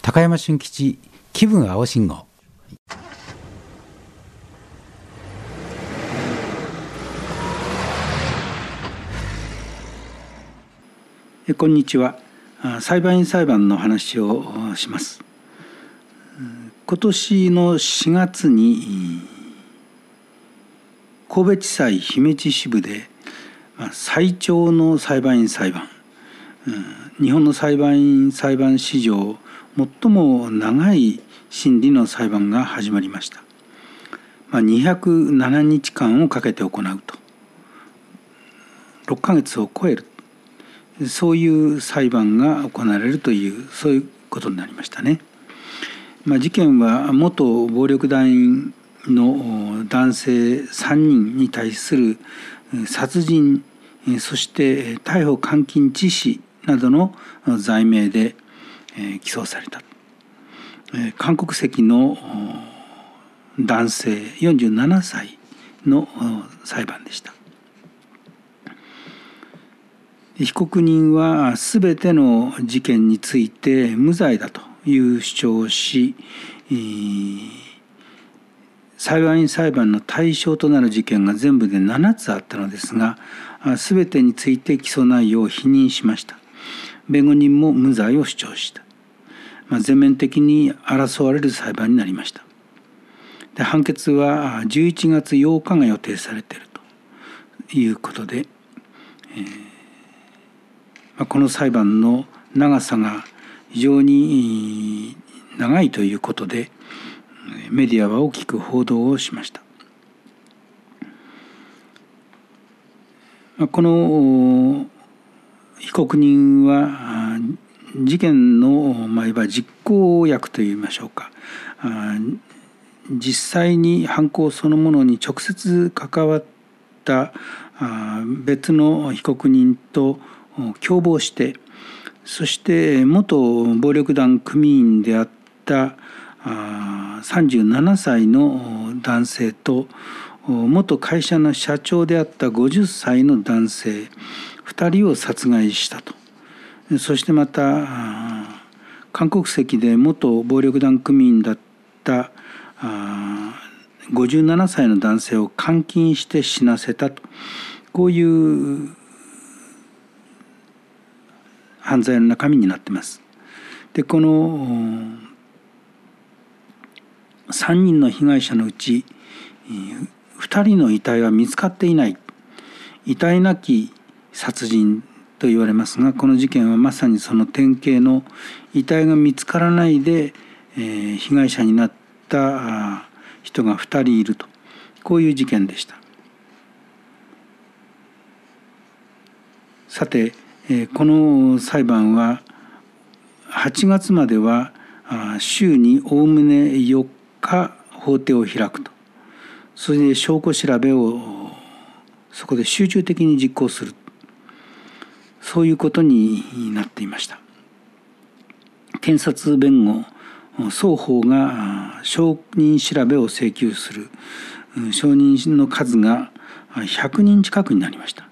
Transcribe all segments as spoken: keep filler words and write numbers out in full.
高山俊吉気分青信号。 こんにちは。裁判員裁判の話をします。今年のしがつに神戸地裁姫路支部で最長の裁判員裁判、日本の裁判員裁判史上最も長い審理の裁判が始まりました。まあ、にひゃくななにちかんをかけて行うと、ろっかげつを超える、そういう裁判が行われるというそういうことになりましたね。まあ、事件は元暴力団員の男性さんにんに対する殺人、そして逮捕監禁致死などの罪名で起訴された韓国籍の男性よんじゅうななさいの裁判でした。被告人はすべての事件について無罪だという主張をし、裁判員裁判の対象となる事件が全部でななつあったのですが、すべてについて起訴内容を否認しました。弁護人も無罪を主張した。まあ、全面的に争われる裁判になりました。で、判決はじゅういちがつようかが予定されているということで、えーまあ、この裁判の長さが非常に長いということでメディアは大きく報道をしました。まあ、この被告人は事件の、まあ、いわば実行役といいましょうか、実際に犯行そのものに直接関わった別の被告人と共謀して、そして元暴力団組員であったさんじゅうななさいの男性と元会社の社長であったごじゅっさいの男性ふたりを殺害したと。そしてまた韓国籍で元暴力団組員だったごじゅうななさいの男性を監禁して死なせたと、こういう犯罪の中身になっています。で、このさんにんの被害者のうちふたりの遺体は見つかっていない、遺体なき殺人と言われますが、この事件はまさにその典型の遺体が見つからないで、えー、被害者になった人がふたりいると、こういう事件でした。さて、えー、この裁判ははちがつまでは週におおむねよっか法廷を開くと、それで証拠調べをそこで集中的に実行する、そういうことになっていました。検察弁護双方が証人調べを請求する証人の数がひゃくにん近くになりました。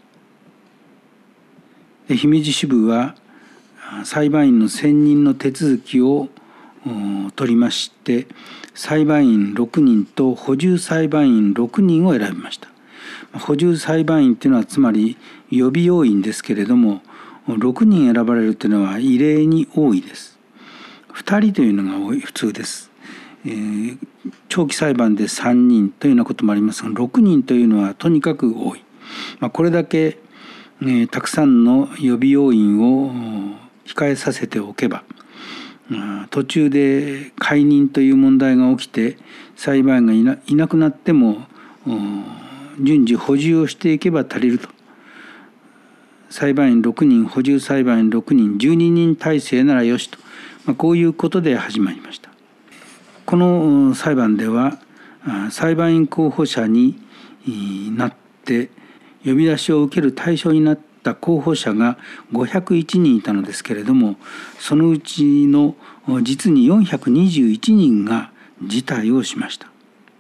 で、姫路支部は裁判員の選任の手続きを取りまして、裁判員ろくにんと補充裁判員ろくにんを選びました。補充裁判員というのはつまり予備要員ですけれども、ろくにん選ばれるというのは異例に多いです。ふたりというのが多い普通です。えー、長期裁判でさんにんというようなこともありますが、ろくにんというのはとにかく多い。まあ、これだけ、えー、たくさんの予備要員を控えさせておけば、途中で解任という問題が起きて裁判員がい な, いなくなっても順次補充をしていけば足りると。裁判員ろくにん、補充裁判員ろくにん、じゅうににん体制ならよしと、まあ、こういうことで始まりました。この裁判では裁判員候補者になって呼び出しを受ける対象になった候補者がごひゃくいちにんいたのですけれども、そのうちの実によんひゃくにじゅういちにんが辞退をしました。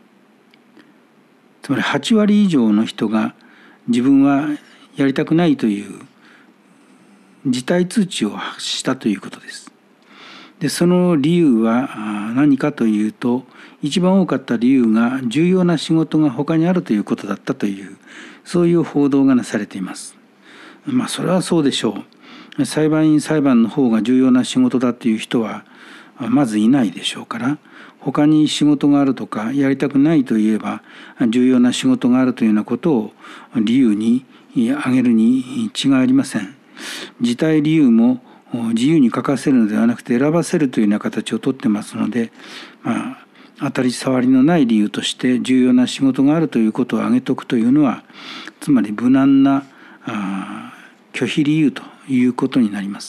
つまりはちわり以上の人が自分はやりたくないという辞退通知を発したということです。 でその理由は何かというと、一番多かった理由が重要な仕事が他にあるということだったという、そういう報道がなされています。まあそれはそうでしょう。裁判員裁判の方が重要な仕事だという人はまずいないでしょうから、他に仕事があるとかやりたくないといえば重要な仕事があるというようなことを理由に挙げるに違いありません。辞退理由も自由に書かせるのではなくて選ばせるというような形をとってますので、まあ当たり障りのない理由として重要な仕事があるということを挙げておくというのは、つまり無難な拒否理由ということになります。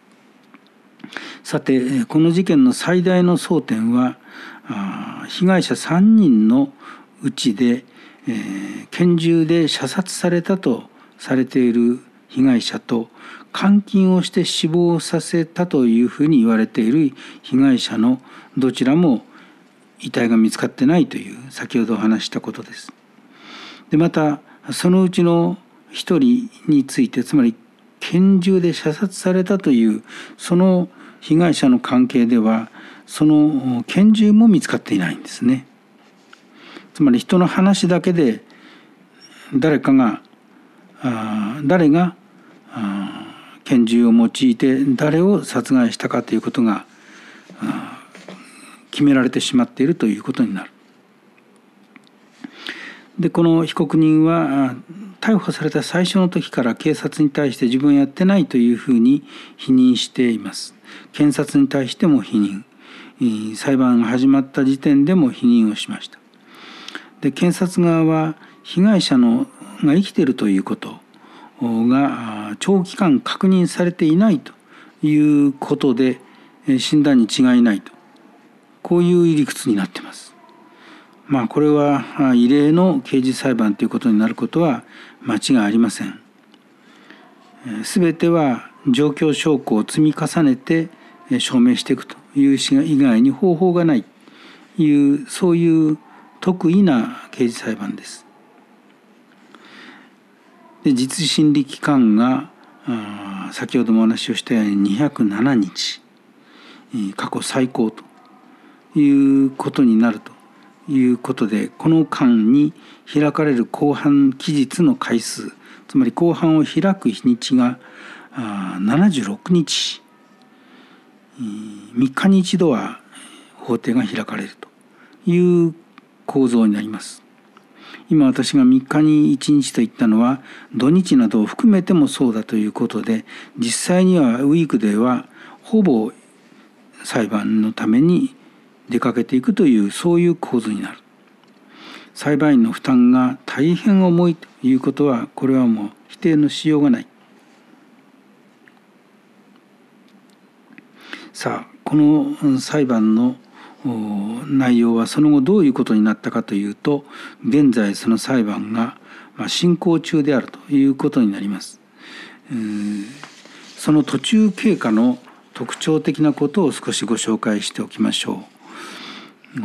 さて、この事件の最大の争点は、被害者さんにんのうちで、えー、拳銃で射殺されたとされている被害者と、監禁をして死亡させたというふうに言われている被害者のどちらも遺体が見つかってないという、先ほどお話したことです。でまたそのうちの一人について、つまり拳銃で射殺されたというその被害者の関係では、その拳銃も見つかっていないんですね。つまり人の話だけで誰かがあ誰があ拳銃を用いて誰を殺害したかということが決められてしまっているということになる。でこの被告人は逮捕された最初の時から警察に対して自分はやってないというふうに否認しています。検察に対しても否認、裁判が始まった時点でも否認をしました。で検察側は被害者のが生きているということが長期間確認されていないということで診断に違いないと、こういう理屈になっています。まあこれは異例の刑事裁判ということになることは間違いありません。すべては状況証拠を積み重ねて証明していくという以外に方法がないという、そういう特異な刑事裁判です。で実審理期間が先ほどもお話をしたようににひゃくななにち、過去最高ということになるということで、この間に開かれる公判期日の回数、つまり公判を開く日にちがななじゅうろくにち、みっかに一度は法廷が開かれるという構造になります。今私がみっかにいちにちと言ったのは土日などを含めてもそうだということで、実際にはウィークデーはほぼ裁判のために出かけていくという、そういう構図になる。裁判員の負担が大変重いということは、これはもう否定のしようがない。さあこの裁判の内容はその後どういうことになったかというと、現在その裁判が進行中であるということになります。その途中経過の特徴的なことを少しご紹介しておきましょう。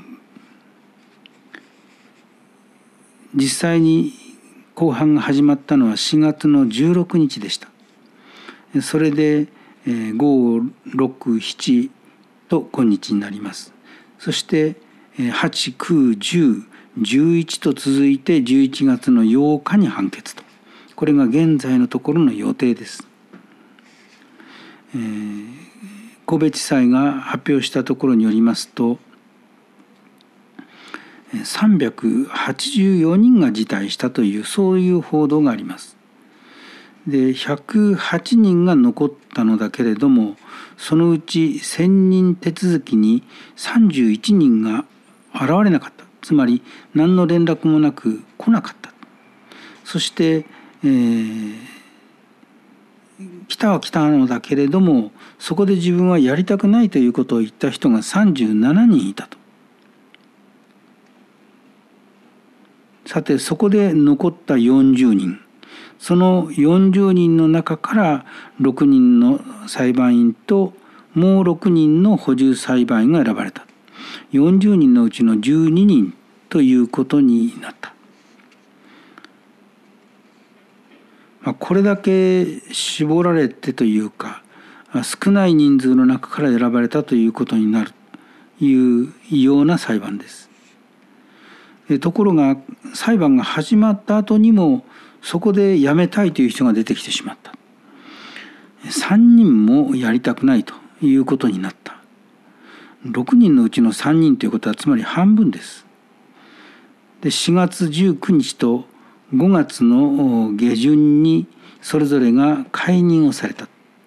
実際に公判が始まったのはしがつのじゅうろくにちでした。それでご、ろく、しちと今日になります。そしてはち、く、じゅう、じゅういちと続いてじゅういちがつのようかに判決と、これが現在のところの予定です。えー、神戸地裁が発表したところによりますと、さんびゃくはちじゅうよにんが辞退したという、そういう報道があります。でひゃくはちにんが残ったのだけれども、そのうち選任手続きにさんじゅういちにんが現れなかった。つまり何の連絡もなく来なかった。そして、えー、来たは来たのだけれども、そこで自分はやりたくないということを言った人がさんじゅうななにんいたと。さてそこで残ったよんじゅうにん、そのよんじゅうにんの中からろくにんの裁判員ともうろくにんの補充裁判員が選ばれた。よんじゅうにんのうちのじゅうににんということになった。まあ、これだけ絞られてというか、 少ない人数の中から選ばれたということになるという異様な裁判です。ところが裁判が始まった後にもそこで辞めたいという人が出てきてしまった。さんにんもやりたくないということになった。ろくにんのうちのさんにんということはつまり半分です。でしがつじゅうくにちとごがつの下旬にそれぞれが解任をされた。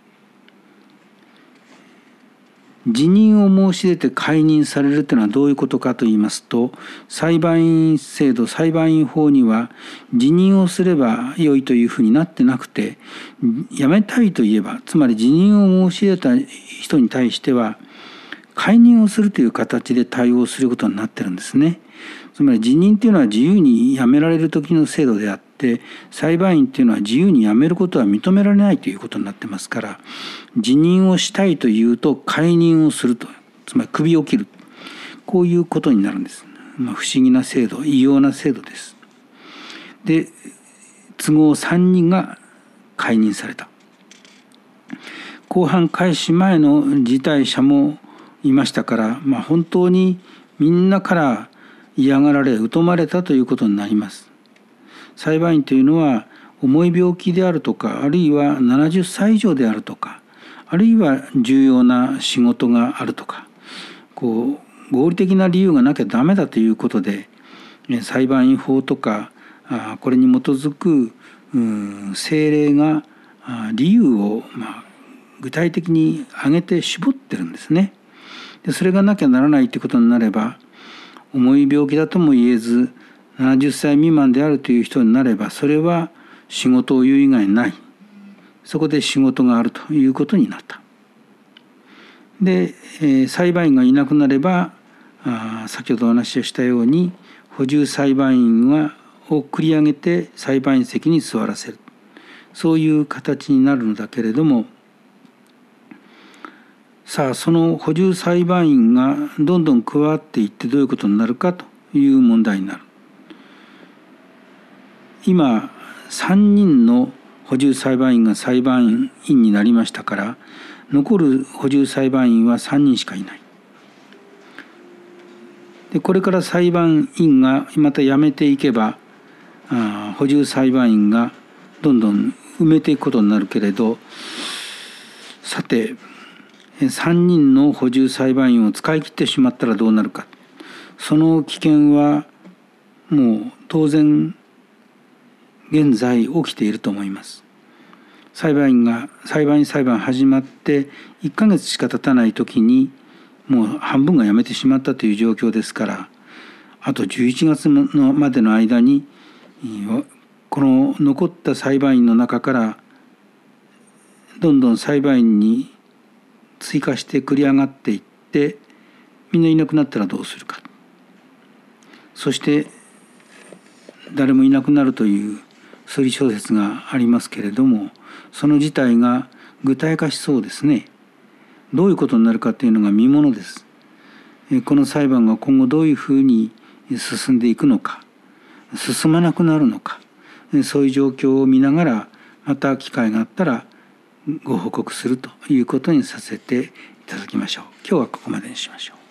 辞任を申し出て解任されるというのはどういうことかといいますと、裁判員制度裁判員法には辞任をすればよいというふうになってなくて、辞めたいといえばつまり辞任を申し出た人に対しては解任をするという形で対応することになってるんですね。つまり辞任というのは自由に辞められる時の制度であって、裁判員というのは自由に辞めることは認められないということになってますから、辞任をしたいというと解任をすると、つまり首を切る、こういうことになるんです。まあ、不思議な制度、異様な制度です。で都合さんにんが解任された。公判開始前の辞退者もいましたから、まあ、本当にみんなから嫌がられ疎まれたということになります。裁判員というのは重い病気であるとか、あるいはななじゅっさい以上であるとか、あるいは重要な仕事があるとか、こう合理的な理由がなきゃダメだということで、裁判員法とかこれに基づく政令が理由をまあ具体的に挙げて絞ってるんですね。でそれがなきゃならないということになれば、重い病気だとも言えずななじゅっさい未満であるという人になれば、それは仕事を言う以外ない、そこで仕事があるということになった。で、えー、裁判員がいなくなれば、あ先ほどお話をしたように補充裁判員はを繰り上げて裁判員席に座らせる、そういう形になるのだけれども、さあその補充裁判員がどんどん加わっていってどういうことになるかという問題になる。今さんにんの補充裁判員が裁判員になりましたから、残る補充裁判員はさんにんしかいない。でこれから裁判員がまた辞めていけば、あ補充裁判員がどんどん埋めていくことになるけれど、さてさんにんの補充裁判員を使い切ってしまったらどうなるか。その危険はもう当然現在起きていると思います。裁判員が裁判員裁判始まっていっかげつしか経たない時にもう半分が辞めてしまったという状況ですから、あとじゅういちがつのまでの間にこの残った裁判員の中からどんどん裁判員に追加して繰り上がっていって、みんないなくなったらどうするか。そして誰もいなくなるという推理小説がありますけれども、その事態が具体化しそうですね。どういうことになるかというのが見ものです。この裁判が今後どういうふうに進んでいくのか、進まなくなるのか、そういう状況を見ながら、また機会があったらご報告するということにさせていただきましょう。今日はここまでにしましょう。